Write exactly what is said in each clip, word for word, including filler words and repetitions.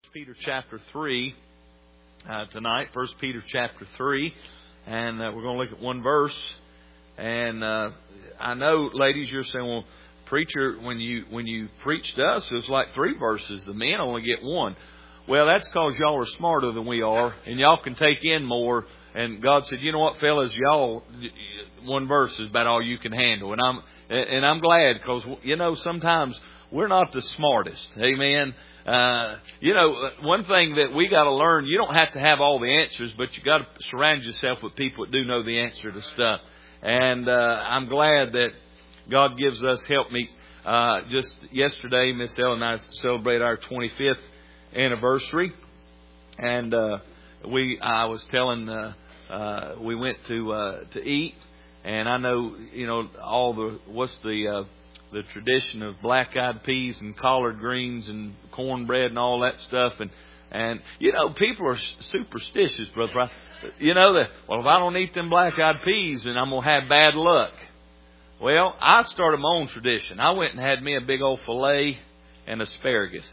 Peter chapter three uh, tonight. First Peter chapter three. And uh, we're going to look at one verse. And uh, I know, ladies, you're saying, well, preacher, when you when you preach to us, it's like three verses. The men only get one. Well, that's because y'all are smarter than we are. And y'all can take in more. And God said, you know what, fellas, y'all, one verse is about all you can handle. And I'm and I'm glad because, you know, sometimes we're not the smartest. Amen. Uh, you know, one thing that we got to learn, you don't have to have all the answers, but you got to surround yourself with people that do know the answer to stuff. And uh, I'm glad that God gives us helpmeets. Uh, just yesterday, Miss Ellen and I celebrated our twenty-fifth anniversary. And uh, we, I was telling, uh, uh, we went to uh, to eat. And I know, you know, all the, what's the... Uh, the tradition of black-eyed peas and collard greens and cornbread and all that stuff. And, and you know, people are superstitious, brother. You know, that, well, if I don't eat them black-eyed peas, then I'm going to have bad luck. Well, I started my own tradition. I went and had me a big old filet and asparagus.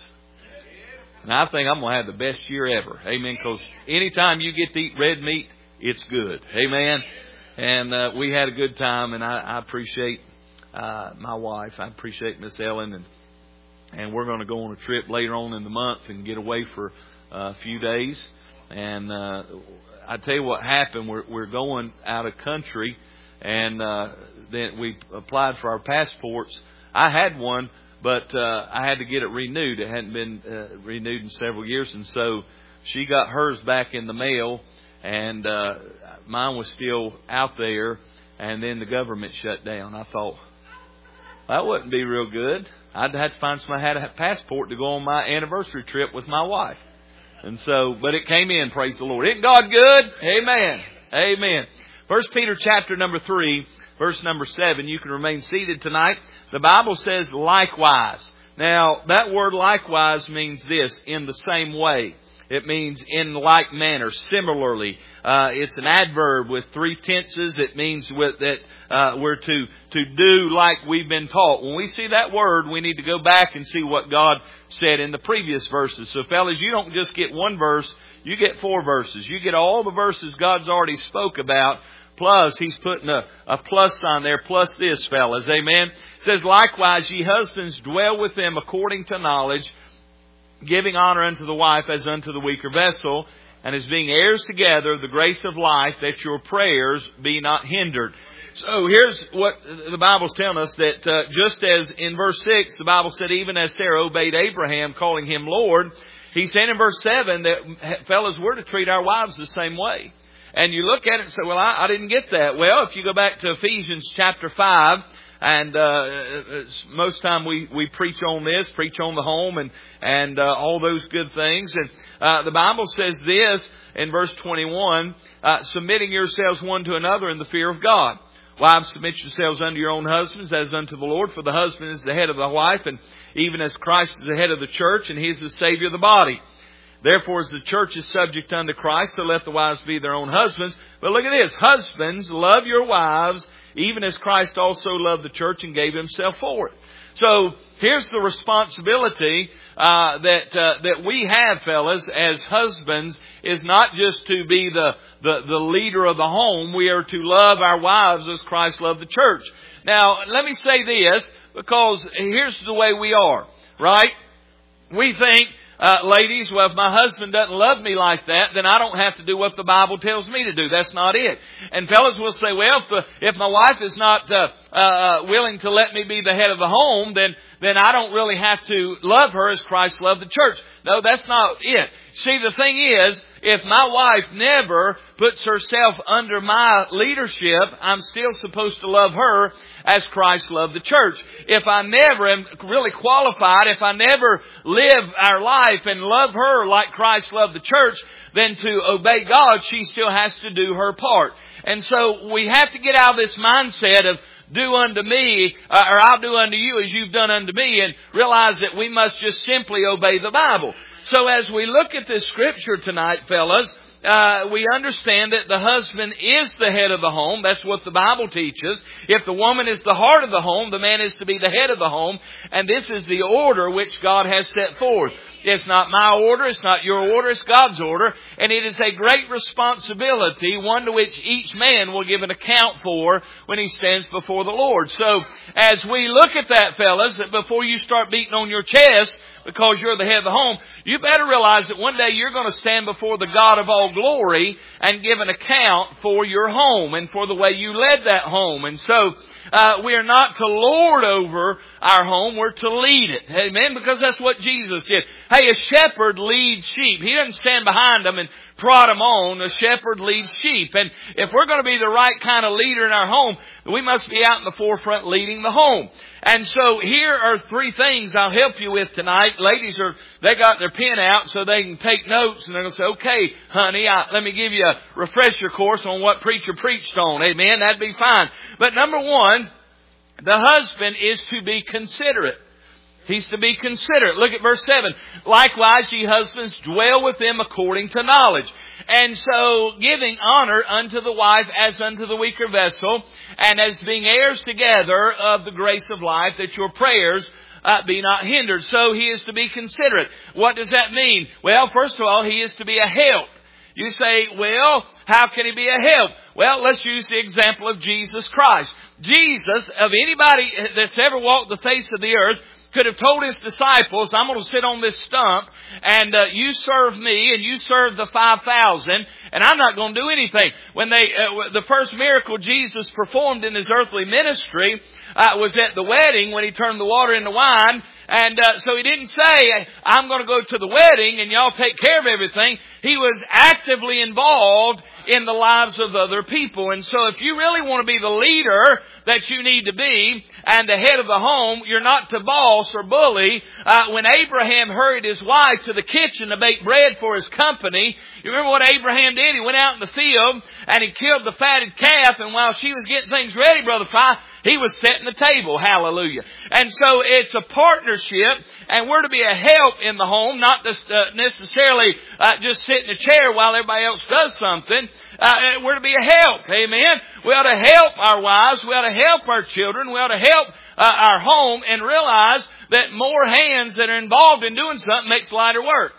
And I think I'm going to have the best year ever. Amen. Because anytime you get to eat red meat, it's good. Amen. And uh, we had a good time, and I, I appreciate Uh, my wife. I appreciate Miss Ellen, and and we're going to go on a trip later on in the month and get away for uh, a few days. And uh, I tell you what happened. We're we're going out of country, and uh, then we applied for our passports. I had one, but uh, I had to get it renewed. It hadn't been uh, renewed in several years, and so she got hers back in the mail, and uh, mine was still out there. And then the government shut down. I thought, that wouldn't be real good. I'd have to find somebody who had a passport to go on my anniversary trip with my wife. And so, but it came in, praise the Lord. Isn't God good? Amen. Amen. First Peter chapter number three, verse number seven. You can remain seated tonight. The Bible says likewise. Now, that word likewise means this, in the same way. It means in like manner, similarly. Uh, it's an adverb with three tenses. It means with that uh, we're to to do like we've been taught. When we see that word, we need to go back and see what God said in the previous verses. So, fellas, you don't just get one verse. You get four verses. You get all the verses God's already spoke about. Plus, He's putting a, a plus sign there. Plus this, fellas. Amen. It says, likewise, ye husbands, dwell with them according to knowledge, giving honor unto the wife as unto the weaker vessel, and as being heirs together of the grace of life, that your prayers be not hindered. So here's what the Bible's telling us, that uh, just as in verse six, the Bible said, even as Sarah obeyed Abraham, calling him Lord, He said in verse seven that, fellas, we're to treat our wives the same way. And you look at it and say, well, I, I didn't get that. Well, if you go back to Ephesians chapter five, and uh, most time we, we preach on this, preach on the home and, and uh, all those good things. And uh, the Bible says this in verse twenty-one, uh, submitting yourselves one to another in the fear of God. Wives, submit yourselves unto your own husbands as unto the Lord, for the husband is the head of the wife, and even as Christ is the head of the church, and He is the Savior of the body. Therefore, as the church is subject unto Christ, so let the wives be their own husbands. But look at this, husbands, love your wives, even as Christ also loved the church and gave Himself for it. So here's the responsibility uh, that uh, that we have, fellas, as husbands, is not just to be the, the, the leader of the home. We are to love our wives as Christ loved the church. Now, let me say this, because here's the way we are, right? We think, Uh, ladies, well, if my husband doesn't love me like that, then I don't have to do what the Bible tells me to do. That's not it. And fellas will say, well, if, the, if my wife is not uh, uh, willing to let me be the head of the home, then, then I don't really have to love her as Christ loved the church. No, that's not it. See, the thing is, if my wife never puts herself under my leadership, I'm still supposed to love her as Christ loved the church. If I never am really qualified, if I never live our life and love her like Christ loved the church, then to obey God, she still has to do her part. And so we have to get out of this mindset of do unto me, uh, or I'll do unto you as you've done unto me, and realize that we must just simply obey the Bible. So as we look at this scripture tonight, fellas, uh, we understand that the husband is the head of the home. That's what the Bible teaches. If the woman is the heart of the home, the man is to be the head of the home. And this is the order which God has set forth. It's not my order, it's not your order, it's God's order. And it is a great responsibility, one to which each man will give an account for when he stands before the Lord. So, as we look at that, fellas, that before you start beating on your chest because you're the head of the home, you better realize that one day you're going to stand before the God of all glory and give an account for your home and for the way you led that home. And so, Uh, we are not to lord over our home. We're to lead it. Amen? Because that's what Jesus did. Hey, a shepherd leads sheep. He doesn't stand behind them and prod them on. A shepherd leads sheep. And if we're going to be the right kind of leader in our home, we must be out in the forefront leading the home. And so here are three things I'll help you with tonight. Ladies, are they got their pen out so they can take notes. And they're going to say, okay, honey, I, let me give you a refresher course on what preacher preached on. Amen? That'd be fine. But number one, the husband is to be considerate. He's to be considerate. Look at verse seven. Likewise, ye husbands, dwell with them according to knowledge. And so, giving honor unto the wife as unto the weaker vessel, and as being heirs together of the grace of life, that your prayers uh, be not hindered. So he is to be considerate. What does that mean? Well, first of all, he is to be a help. You say, well, how can he be a help? Well, let's use the example of Jesus Christ. Jesus, of anybody that's ever walked the face of the earth, could have told his disciples, I'm going to sit on this stump and uh, you serve me and you serve the five thousand and I'm not going to do anything. When they, uh, the first miracle Jesus performed in his earthly ministry uh, was at the wedding when he turned the water into wine. And uh, so he didn't say, I'm going to go to the wedding and y'all take care of everything. He was actively involved in the lives of other people. And so if you really want to be the leader that you need to be and the head of the home, you're not to boss or bully. Uh, when Abraham hurried his wife to the kitchen to bake bread for his company, you remember what Abraham did? He went out in the field and he killed the fatted calf, and while she was getting things ready, Brother Fi, he was setting the table. Hallelujah. And so it's a partnership, and we're to be a help in the home, not just, uh, necessarily uh, just sit in a chair while everybody else does something. Uh, we're to be a help. Amen. We ought to help our wives. We ought to help our children. We ought to help uh, our home, and realize that more hands that are involved in doing something makes lighter work.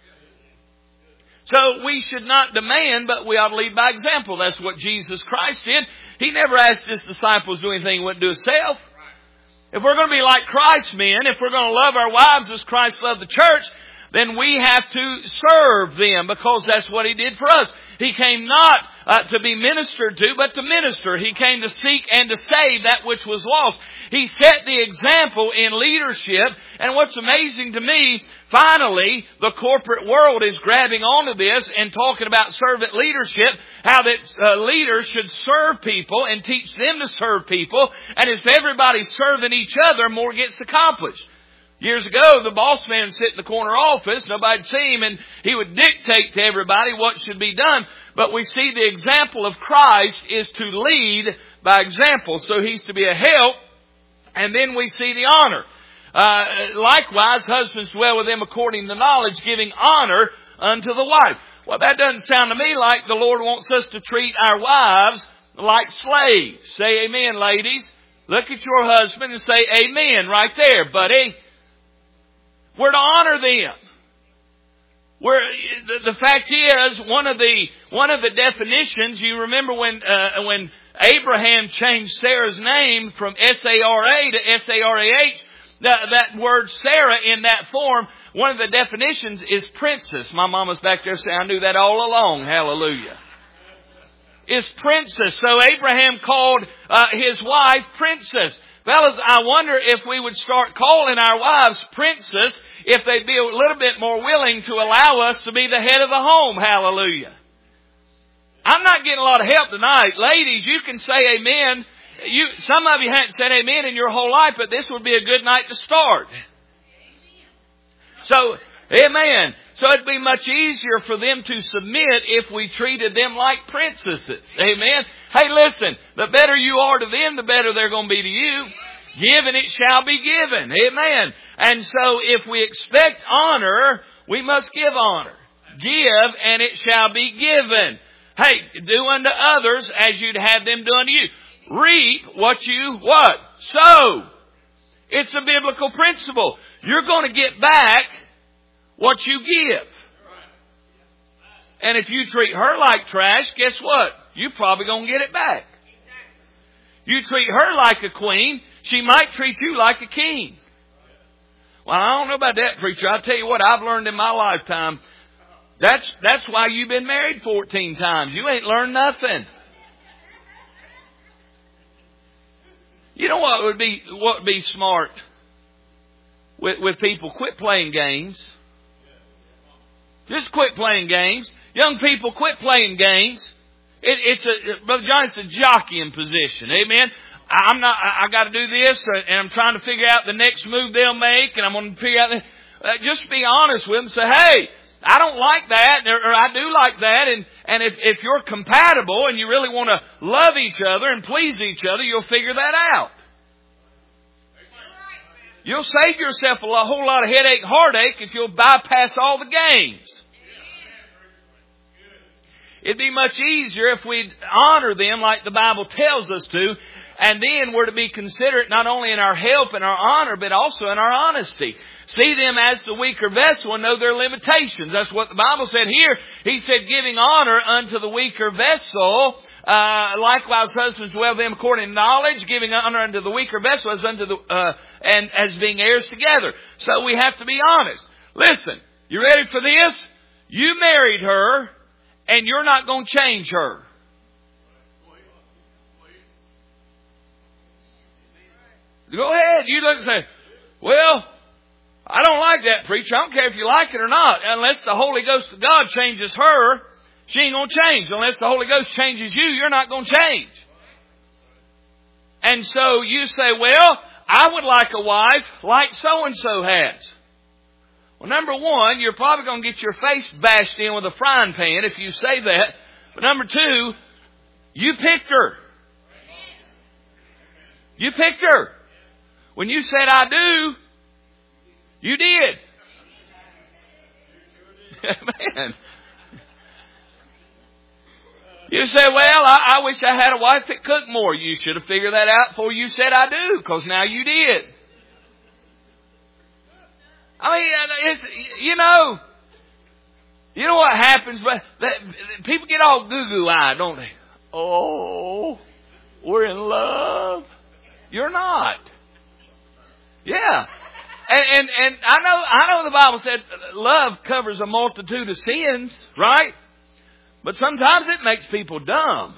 So we should not demand, but we ought to lead by example. That's what Jesus Christ did. He never asked his disciples to do anything he wouldn't do himself. If we're going to be like Christ's men, if we're going to love our wives as Christ loved the church, then we have to serve them, because that's what he did for us. He came not uh, to be ministered to, but to minister. He came to seek and to save that which was lost. He set the example in leadership. And what's amazing to me, finally, the corporate world is grabbing onto this and talking about servant leadership, how that uh, leaders should serve people and teach them to serve people. And if everybody's serving each other, more gets accomplished. Years ago, the boss man would sit in the corner office, nobody'd see him, and he would dictate to everybody what should be done. But we see the example of Christ is to lead by example. So he's to be a help, and then we see the honor. Uh, likewise, husbands dwell with them according to knowledge, giving honor unto the wife. Well, that doesn't sound to me like the Lord wants us to treat our wives like slaves. Say amen, ladies. Look at your husband and say amen right there, buddy. We're to honor them. We're, the, the fact is, one of the one of the definitions, you remember when uh, when Abraham changed Sarah's name from S A R A to S A R A H, that, that word Sarah in that form, one of the definitions is princess. My mama's back there saying, I knew that all along. Hallelujah. Is princess. So Abraham called uh, his wife princess. Fellas, I wonder if we would start calling our wives princess, if they'd be a little bit more willing to allow us to be the head of the home. Hallelujah. I'm not getting a lot of help tonight. Ladies, you can say amen. You, some of you haven't said amen in your whole life, but this would be a good night to start. So, amen. So it'd be much easier for them to submit if we treated them like princesses. Amen. Hey, listen, the better you are to them, the better they're going to be to you. Give and it shall be given. Amen. And so if we expect honor, we must give honor. give and it shall be given. Hey, do unto others as you'd have them do unto you. Reap what you, what? Sow. It's a biblical principle. You're going to get back what you give. And if you treat her like trash, guess what? You're probably going to get it back. You treat her like a queen, she might treat you like a king. Well, I don't know about that, preacher. I'll tell you what I've learned in my lifetime. That's, that's why you've been married fourteen times. You ain't learned nothing. You know what would be, what would be smart with, with people? Quit playing games. Just quit playing games. Young people, quit playing games. It, it's a, Brother John, it's a jockeying position. Amen. I'm not, I, I got to do this and I'm trying to figure out the next move they'll make and I'm going to figure out, the, uh, just be honest with them. Say, hey, I don't like that or, or I do like that. And, and if, if you're compatible and you really want to love each other and please each other, you'll figure that out. You'll save yourself a whole lot of headache, heartache if you'll bypass all the games. It'd be much easier if we'd honor them like the Bible tells us to. And then we're to be considerate not only in our help and our honor, but also in our honesty. See them as the weaker vessel and know their limitations. That's what the Bible said here. He said, giving honor unto the weaker vessel. Uh, likewise, husbands dwell them according to knowledge, giving honor unto the weaker vessel as unto the, uh, and as being heirs together. So we have to be honest. Listen, you ready for this? You married her. And you're not going to change her. Go ahead. You look and say, well, I don't like that, preacher. I don't care if you like it or not. Unless the Holy Ghost of God changes her, she ain't going to change. Unless the Holy Ghost changes you, you're not going to change. And so you say, well, I would like a wife like so-and-so has. Well, number one, you're probably going to get your face bashed in with a frying pan if you say that. But number two, you picked her. You picked her. When you said, I do, you did. Man. You say, well, I, I wish I had a wife that cooked more. You should have figured that out before you said, I do, because now you did. I mean, it's, you know, you know what happens? But that, people get all goo-goo-eyed, don't they? Oh, we're in love. You're not. Yeah, and and and I know I know the Bible said love covers a multitude of sins, right? But sometimes it makes people dumb.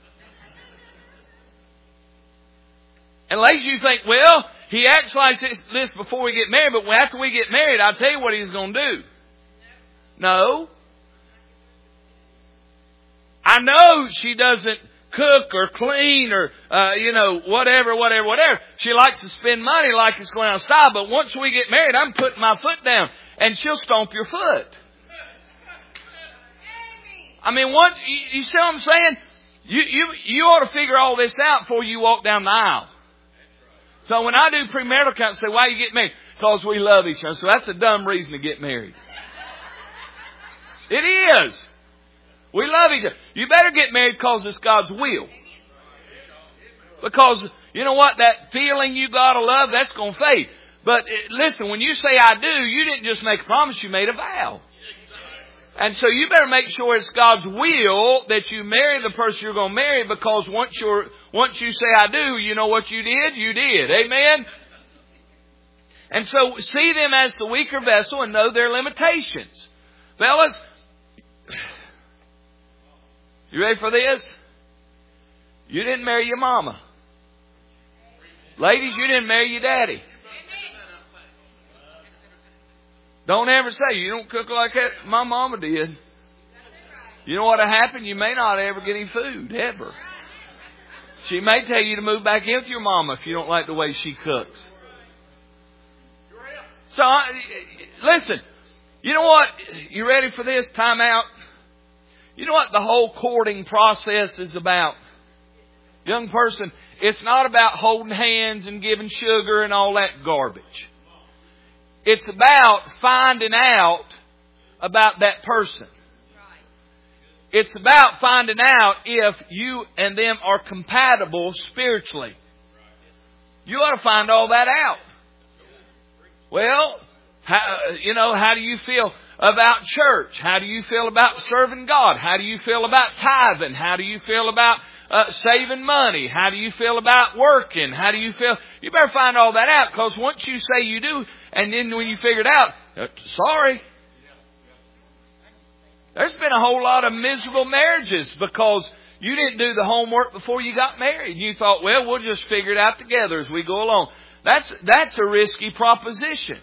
And ladies, you think, well, he acts like this, this before we get married, but after we get married, I'll tell you what he's going to do. No. I know she doesn't cook or clean or, uh, you know, whatever, whatever, whatever. She likes to spend money like it's going out of style, but once we get married, I'm putting my foot down and she'll stomp your foot. I mean, once, you, you see what I'm saying? You, you, you ought to figure all this out before you walk down the aisle. So when I do premarital counseling, I say, why you get married? Because we love each other. So that's a dumb reason to get married. It is. We love each other. You better get married because it's God's will. Because, you know what? That feeling you got of love, that's going to fade. But listen, when you say I do, you didn't just make a promise, you made a vow. And so you better make sure it's God's will that you marry the person you're going to marry, because once you're, once you say I do, you know what you did? You did. Amen? And so see them as the weaker vessel and know their limitations. Fellas, you ready for this? You didn't marry your mama. Ladies, you didn't marry your daddy. Don't ever say, you don't cook like that. My mama did. You know what'll happen? You may not ever get any food, ever. She may tell you to move back in with your mama if you don't like the way she cooks. So, listen, you know what? You ready for this? Time out. You know what the whole courting process is about? Young person, it's not about holding hands and giving sugar and all that garbage. It's about finding out about that person. It's about finding out if you and them are compatible spiritually. You ought to find all that out. Well, how, you know, how do you feel about church? How do you feel about serving God? How do you feel about tithing? How do you feel about uh, saving money? How do you feel about working? How do you feel? You better find all that out, because once you say you do, and then when you figure it out, uh, sorry. There's been a whole lot of miserable marriages because you didn't do the homework before you got married. You thought, well, we'll just figure it out together as we go along. That's that's a risky proposition.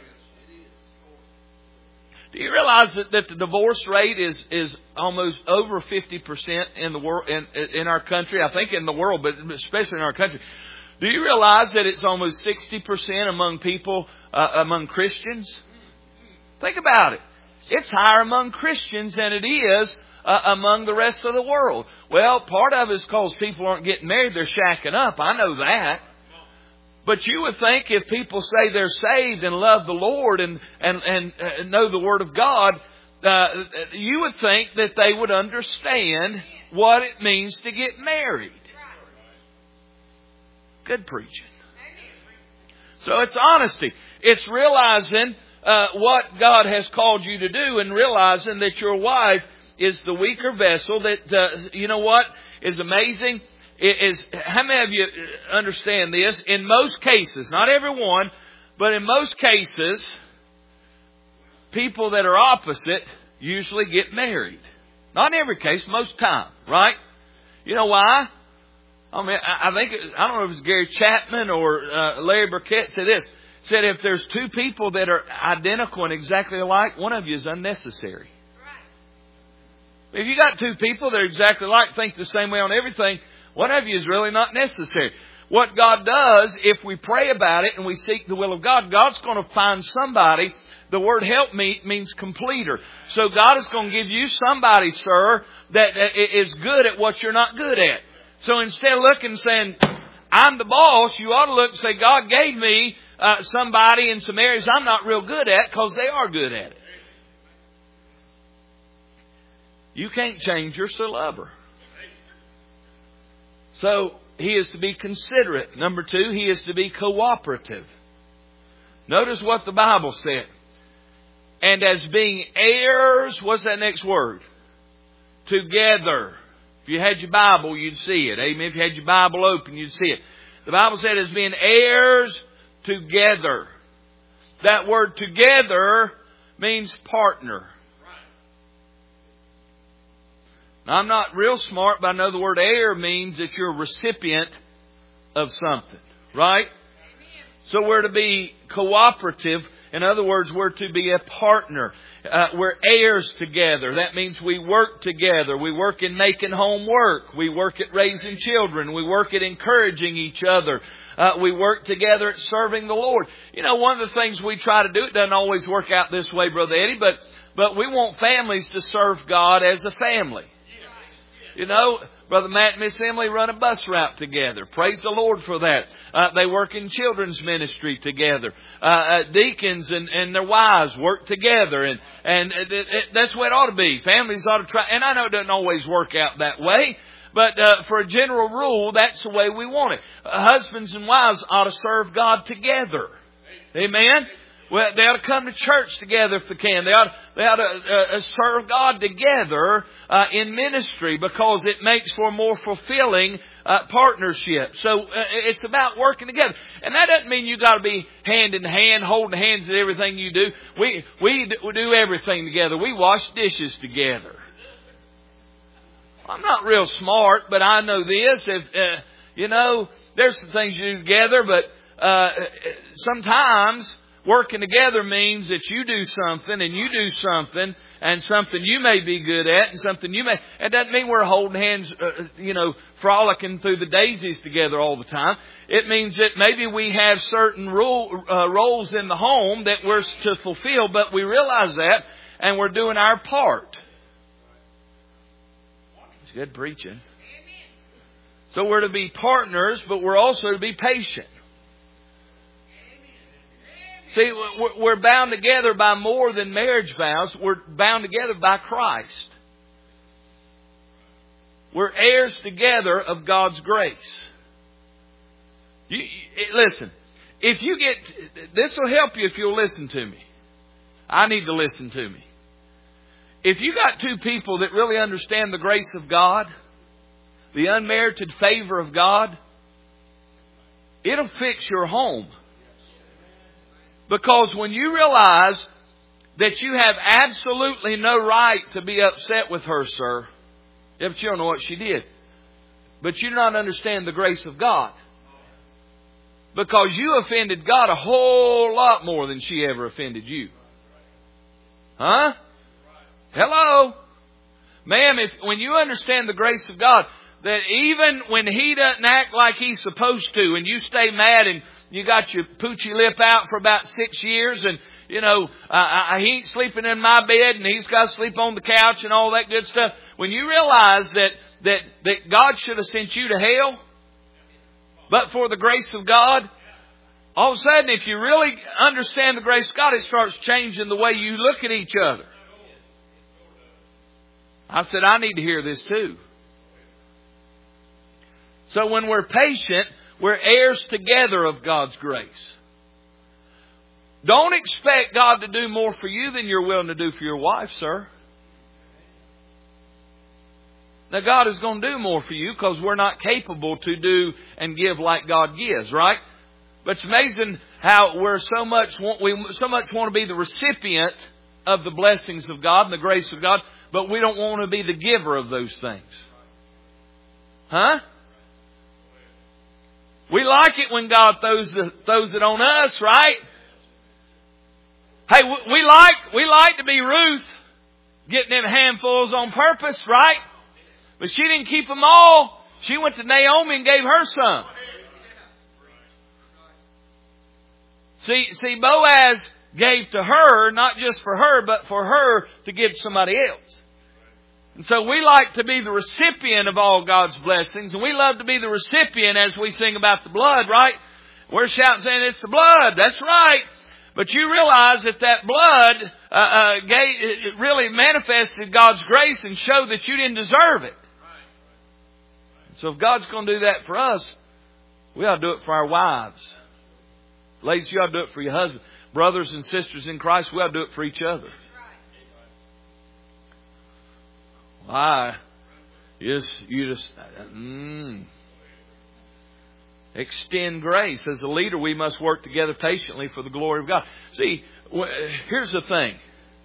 Do you realize that, that the divorce rate is, is almost over fifty percent in the world, in, in our country? I think in the world, but especially in our country. Do you realize that it's almost sixty percent among people, uh, among Christians? Think about it. It's higher among Christians than it is uh, among the rest of the world. Well, part of it is because people aren't getting married, they're shacking up. I know that. But you would think if people say they're saved and love the Lord and, and, and uh, know the Word of God, uh, you would think that they would understand what it means to get married. Good preaching. So it's honesty. It's realizing uh, what God has called you to do and realizing that your wife is the weaker vessel. That, uh, you know what is amazing? Is how many of you understand this? In most cases, not everyone, but in most cases, people that are opposite usually get married. Not in every case, most time, right? You know why? I mean, I think, I don't know if it was Gary Chapman or uh, Larry Burkett said this. Said if there's two people that are identical and exactly alike, one of you is unnecessary. If you got two people that are exactly alike, think the same way on everything, one of you is really not necessary. What God does, if we pray about it and we seek the will of God, God's going to find somebody. The word help me means completer. So God is going to give you somebody, sir, that is good at what you're not good at. So instead of looking and saying, I'm the boss, you ought to look and say, God gave me uh, somebody in some areas I'm not real good at, because they are good at it. You can't change your lover. So he is to be considerate. Number two, he is to be cooperative. Notice what the Bible said. And as being heirs, what's that next word? Together. If you had your Bible, you'd see it. Amen. If you had your Bible open, you'd see it. The Bible said as being heirs together. That word together means partner. Now, I'm not real smart, but I know the word heir means that you're a recipient of something. Right? So we're to be cooperative. In other words, we're to be a partner. Uh, we're heirs together. That means we work together. We work in making home work. We work at raising children. We work at encouraging each other. Uh, we work together at serving the Lord. You know, one of the things we try to do, it doesn't always work out this way, Brother Eddie, but, but we want families to serve God as a family. You know, Brother Matt and Miss Emily run a bus route together. Praise the Lord for that. Uh, they work in children's ministry together. Uh, uh, deacons and, and their wives work together. And, and it, it, that's the way it ought to be. Families ought to try. And I know it doesn't always work out that way. But uh, for a general rule, that's the way we want it. Uh, husbands and wives ought to serve God together. Amen? Well, they ought to come to church together if they can. They ought, they ought to uh, serve God together uh, in ministry, because it makes for a more fulfilling uh, partnership. So uh, it's about working together. And that doesn't mean you got to be hand in hand, holding hands in everything you do. We, we do everything together. We wash dishes together. I'm not real smart, but I know this. If uh, you know, there's some things you do together, but uh, sometimes working together means that you do something and you do something and something you may be good at and something you may... It doesn't mean we're holding hands, uh, you know, frolicking through the daisies together all the time. It means that maybe we have certain rule, uh, roles in the home that we're to fulfill, but we realize that and we're doing our part. It's good preaching. So we're to be partners, but we're also to be patient. See, we're bound together by more than marriage vows. We're bound together by Christ. We're heirs together of God's grace. You, you, listen, if you get, this will help you if you'll listen to me. I need to listen to me. If you got two people that really understand the grace of God, the unmerited favor of God, it'll fix your home. Because when you realize that you have absolutely no right to be upset with her, sir, yeah, but you don't know what she did. But you do not understand the grace of God. Because you offended God a whole lot more than she ever offended you. Huh? Hello? Ma'am, if when you understand the grace of God, that even when He doesn't act like He's supposed to, and you stay mad and you got your poochy lip out for about six years and, you know, uh, I, he ain't sleeping in my bed and he's got to sleep on the couch and all that good stuff. When you realize that, that, that God should have sent you to hell, but for the grace of God, all of a sudden, if you really understand the grace of God, it starts changing the way you look at each other. I said, I need to hear this too. So when we're patient, we're heirs together of God's grace. Don't expect God to do more for you than you're willing to do for your wife, sir. Now, God is going to do more for you because we're not capable to do and give like God gives, right? But it's amazing how we're so much we so much want to be the recipient of the blessings of God and the grace of God, but we don't want to be the giver of those things. Huh? We like it when God throws, the, throws it on us, right? Hey, we like, we like to be Ruth, getting them handfuls on purpose, right? But she didn't keep them all. She went to Naomi and gave her some. See, see, Boaz gave to her, not just for her, but for her to give to somebody else. And so we like to be the recipient of all God's blessings. And we love to be the recipient as we sing about the blood, right? We're shouting saying it's the blood. That's right. But you realize that that blood uh, uh, gave, it really manifested God's grace and showed that you didn't deserve it. So if God's going to do that for us, we ought to do it for our wives. Ladies, you ought to do it for your husband. Brothers and sisters in Christ, we ought to do it for each other. Why? You just, you just mm. extend grace. As a leader, we must work together patiently for the glory of God. See, here's the thing.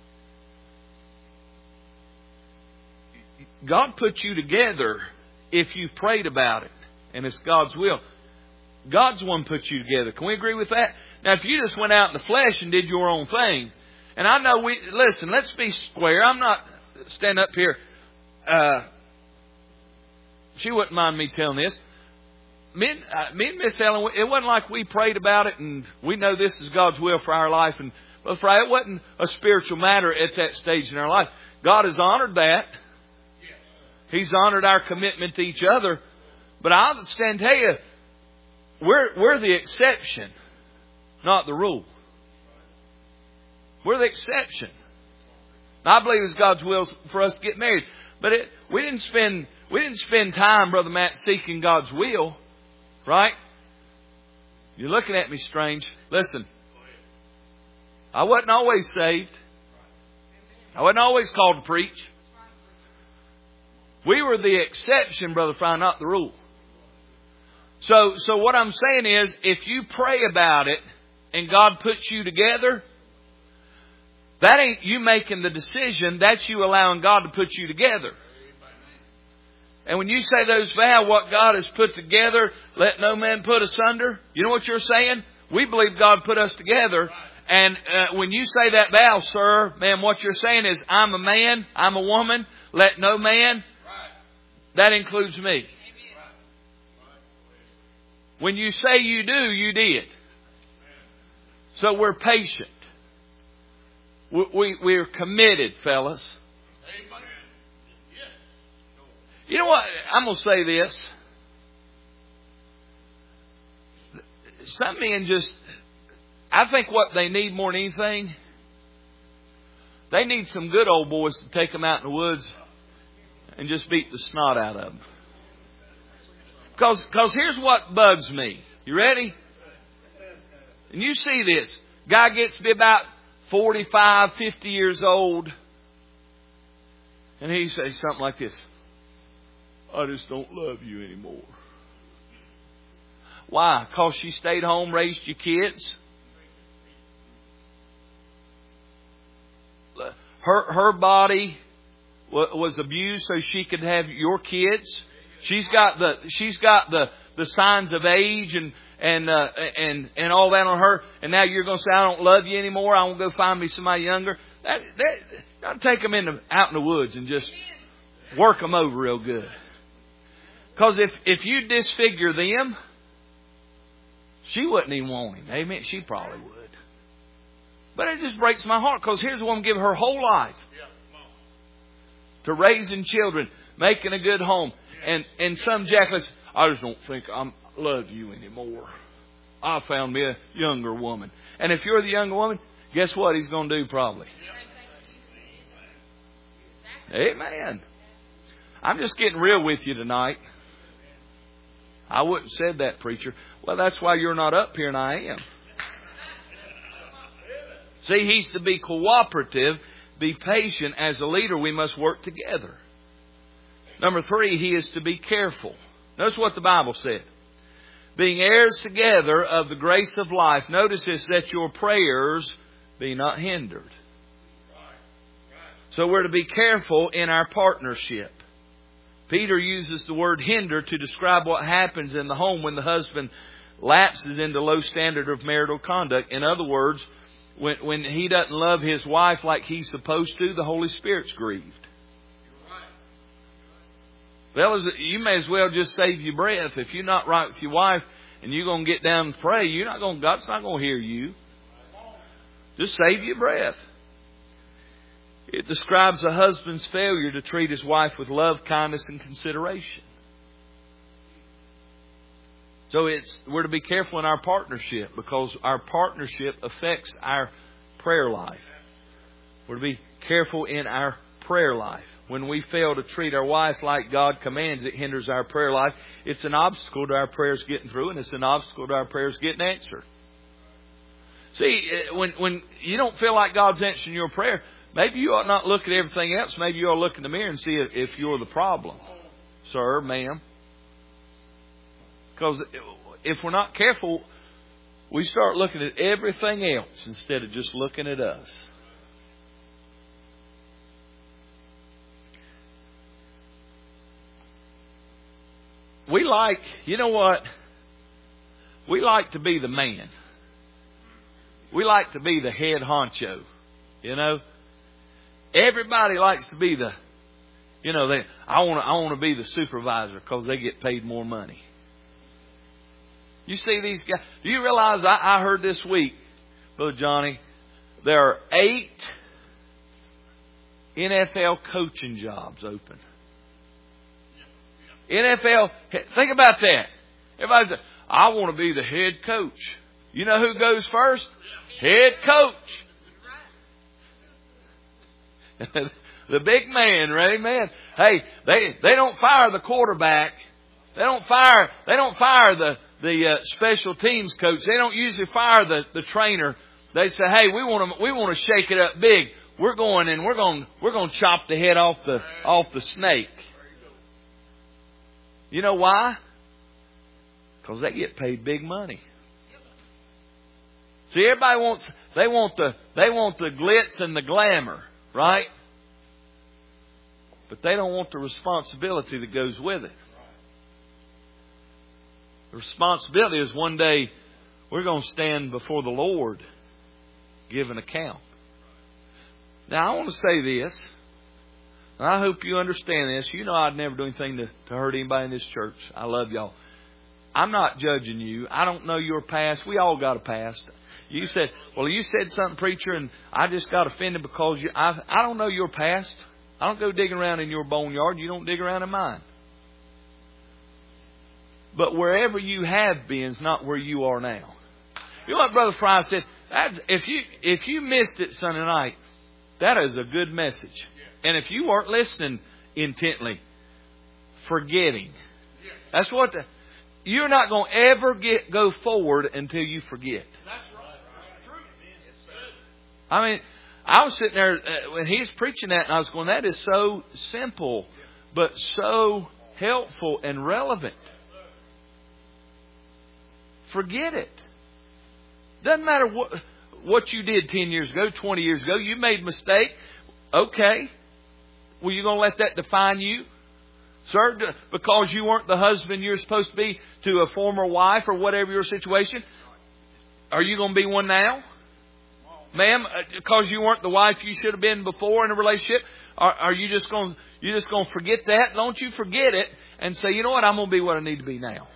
God put you together if you prayed about it, and it's God's will. God's one put you together. Can we agree with that? Now, if you just went out in the flesh and did your own thing, and I know we listen. Let's be square. I'm not standing up here. Uh, she wouldn't mind me telling this. Me and, uh, me and Miss Ellen, it wasn't like we prayed about it and we know this is God's will for our life. And Brother Fry, it wasn't a spiritual matter at that stage in our life. God has honored that. He's honored our commitment to each other. But I'll stand and tell you, we're we're the exception, not the rule. We're the exception. I believe it's God's will for us to get married. But it, we didn't spend we didn't spend time, Brother Matt, seeking God's will, right? You're looking at me strange. Listen, I wasn't always saved. I wasn't always called to preach. We were the exception, Brother Fry, not the rule. So, so what I'm saying is, if you pray about it and God puts you together, that ain't you making the decision. That's you allowing God to put you together. And when you say those vows, what God has put together, let no man put asunder. You know what you're saying? We believe God put us together. And uh, when you say that vow, sir, man, what you're saying is, I'm a man, I'm a woman, let no man. That includes me. When you say you do, you did. So we're patient. We, we, we're committed, fellas. You know what? I'm going to say this. Some men just, I think what they need more than anything, they need some good old boys to take them out in the woods and just beat the snot out of them. Because because here's what bugs me. You ready? And you see this. Guy gets to be about forty-five, fifty years old. And he says something like this. I just don't love you anymore. Why? Because she stayed home, raised your kids? Her her body was abused so she could have your kids. She's got the she's got the, the signs of age and and uh, and and all that on her. And now you're going to say, I don't love you anymore. I want to go find me somebody younger. That that got to take them in the, out in the woods and just work them over real good. Because if if you disfigure them, she wouldn't even want him. Amen. She probably would. But it just breaks my heart because here's a woman give her whole life to raising children, making a good home. And and some jackass, I just don't think I love you anymore. I found me a younger woman. And if you're the younger woman, guess what he's going to do probably? Amen. I'm just getting real with you tonight. I wouldn't have said that, preacher. Well, that's why you're not up here and I am. See, he's to be cooperative, be patient. As a leader, we must work together. Number three, he is to be careful. Notice what the Bible said. Being heirs together of the grace of life. Notice this, that your prayers be not hindered. So we're to be careful in our partnership. Peter uses the word hinder to describe what happens in the home when the husband lapses into low standard of marital conduct. In other words, when, when he doesn't love his wife like he's supposed to, the Holy Spirit's grieved. Fellas, you may as well just save your breath. If you're not right with your wife and you're going to get down and pray, you're not going, God's not going to hear you. Just save your breath. It describes a husband's failure to treat his wife with love, kindness, and consideration. So it's we're to be careful in our partnership because our partnership affects our prayer life. We're to be careful in our prayer life. When we fail to treat our wife like God commands, it hinders our prayer life. It's an obstacle to our prayers getting through, and it's an obstacle to our prayers getting answered. See, when when you don't feel like God's answering your prayer, maybe you ought not look at everything else. Maybe you ought to look in the mirror and see if, if you're the problem, sir, ma'am. Because if we're not careful, we start looking at everything else instead of just looking at us. We like, you know what? We like to be the man. We like to be the head honcho, you know. Everybody likes to be the, you know, they, I want to I want to be the supervisor because they get paid more money. You see these guys. Do you realize I, I heard this week, Brother Johnny, there are eight N F L coaching jobs open. N F L, think about that. Everybody says, I want to be the head coach. You know who goes first? Head coach. The big man, right, man? Hey, they they don't fire the quarterback. They don't fire. They don't fire the the uh, special teams coach. They don't usually fire the, the trainer. They say, hey, we want to we want to shake it up big. We're going and we're going we're going to chop the head off the off the snake. You know why? Because they get paid big money. See, everybody wants they want the they want the glitz and the glamour, right? But they don't want the responsibility that goes with it. The responsibility is one day we're going to stand before the Lord, give an account. Now, I want to say this. And I hope you understand this. You know I'd never do anything to, to hurt anybody in this church. I love y'all. I'm not judging you. I don't know your past. We all got a past. You said, well, you said something, preacher, and I just got offended because you. I, I don't know your past. I don't go digging around in your boneyard. You don't dig around in mine. But wherever you have been is not where you are now. You know what Brother Fry said? That's, if you if you missed it Sunday night, that is a good message. And if you weren't listening intently, forgetting. That's what the, you're not going to ever get go forward until you forget. That's right. That's true. I mean, I was sitting there uh, when he was preaching that, and I was going, that is so simple, but so helpful and relevant. Forget it. Doesn't matter what what you did ten years ago, twenty years ago. You made a mistake. Okay. Well, you going to let that define you? Sir, because you weren't the husband you're supposed to be to a former wife or whatever your situation, are you going to be one now? Ma'am, because you weren't the wife you should have been before in a relationship, are, are you just going you just going to forget that? Don't you forget it and say, you know what, I'm going to be what I need to be now.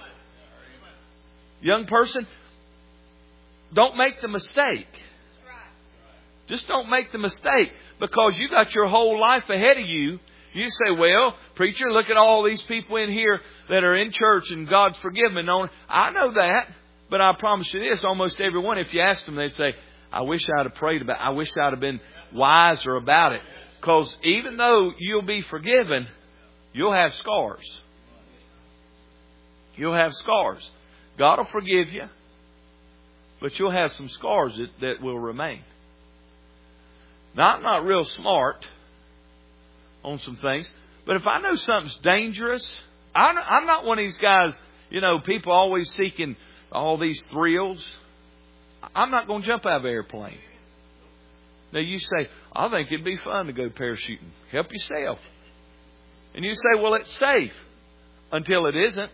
Young person, don't make the mistake. Just don't make the mistake, because you got your whole life ahead of you. You say, well, preacher, look at all these people in here that are in church and God's forgiven them. I know that, but I promise you this, almost everyone, if you ask them, they'd say, I wish I'd have prayed about it. I wish I'd have been wiser about it. Because even though you'll be forgiven, you'll have scars. You'll have scars. God will forgive you, but you'll have some scars that, that will remain. Now, I'm not real smart on some things, but if I know something's dangerous, I'm, I'm not one of these guys, you know, people always seeking all these thrills. I'm not going to jump out of an airplane. Now, you say, I think it'd be fun to go parachuting. Help yourself. And you say, well, it's safe. Until it isn't.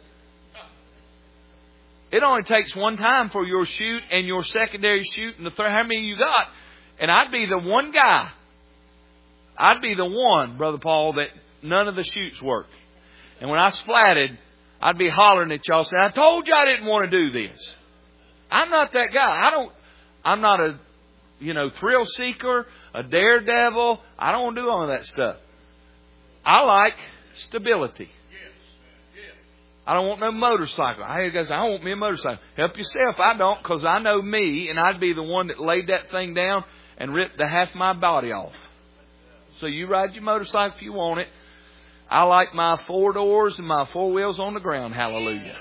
It only takes one time for your chute and your secondary chute and the third. How many you got? And I'd be the one guy. I'd be the one, Brother Paul, that none of the chutes work. And when I splatted, I'd be hollering at y'all saying, I told you I didn't want to do this. I'm not that guy. I don't, I'm not a, you know, thrill seeker, a daredevil. I don't want to do all of that stuff. I like stability. I don't want no motorcycle. I hear guys, I want me a motorcycle. Help yourself. I don't, because I know me, and I'd be the one that laid that thing down and ripped the half of my body off. So you ride your motorcycle if you want it. I like my four doors and my four wheels on the ground. Hallelujah.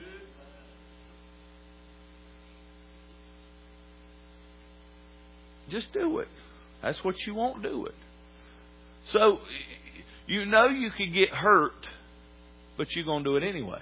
Just do it. That's what you want, do it. So, you know you could get hurt, but you're going to do it anyway.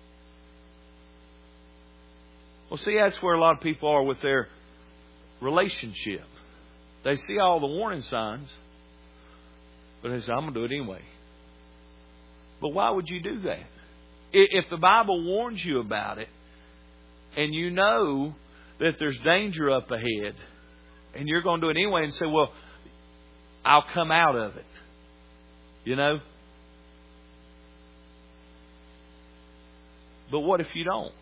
Well, see, that's where a lot of people are with their relationship. They see all the warning signs, but they say, I'm going to do it anyway. But why would you do that? If the Bible warns you about it, and you know that there's danger up ahead, and you're going to do it anyway and say, well, I'll come out of it. You know? But what if you don't?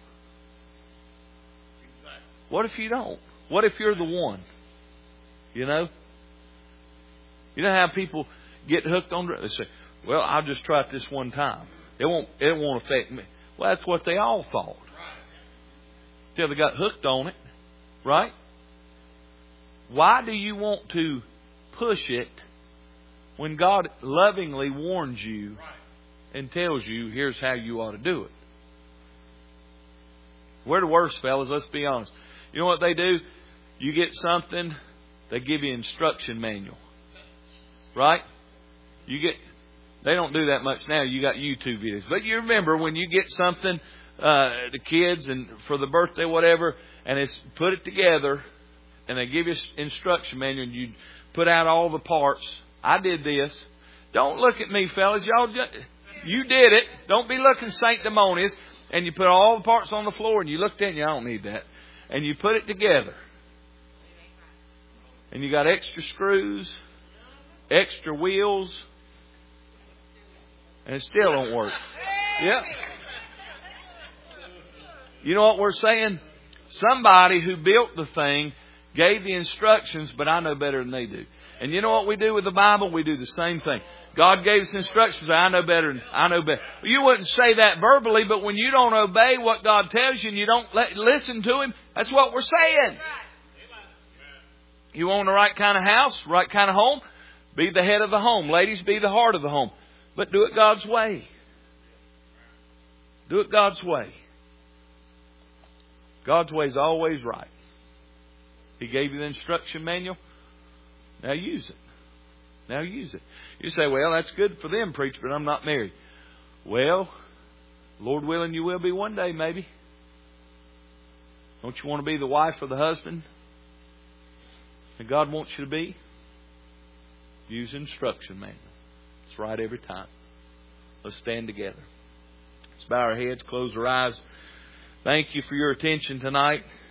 What if you don't? What if you're the one? You know? You know how people get hooked on drugs? They say, well, I'll just try it this one time. It won't, it won't affect me. Well, that's what they all thought. Till they got hooked on it. Right? Why do you want to push it when God lovingly warns you and tells you, here's how you ought to do it? We're the worst, fellas. Let's be honest. You know what they do? You get something, they give you an instruction manual. Right? You get, they don't do that much now. You got YouTube videos. But you remember when you get something, uh, the kids and for the birthday, whatever, and it's put it together, and they give you instruction manual, and you put out all the parts. I did this. Don't look at me, fellas. Y'all, you did it. Don't be looking sanctimonious. And you put all the parts on the floor, and you looked at it, and you don't need that. And you put it together. And you got extra screws, extra wheels, and it still don't work. Yep. You know what we're saying? Somebody who built the thing gave the instructions, but I know better than they do. And you know what we do with the Bible? We do the same thing. God gave us instructions. I know better than I know better. You wouldn't say that verbally, but when you don't obey what God tells you and you don't let, listen to Him, that's what we're saying. You want the right kind of house, right kind of home? Be the head of the home. Ladies, be the heart of the home. But do it God's way. Do it God's way. God's way is always right. He gave you the instruction manual. Now use it. Now use it. You say, well, that's good for them, preacher, but I'm not married. Well, Lord willing, you will be one day, maybe. Don't you want to be the wife of the husband that God wants you to be? Use instruction manual. It's right every time. Let's stand together. Let's bow our heads, close our eyes. Thank you for your attention tonight.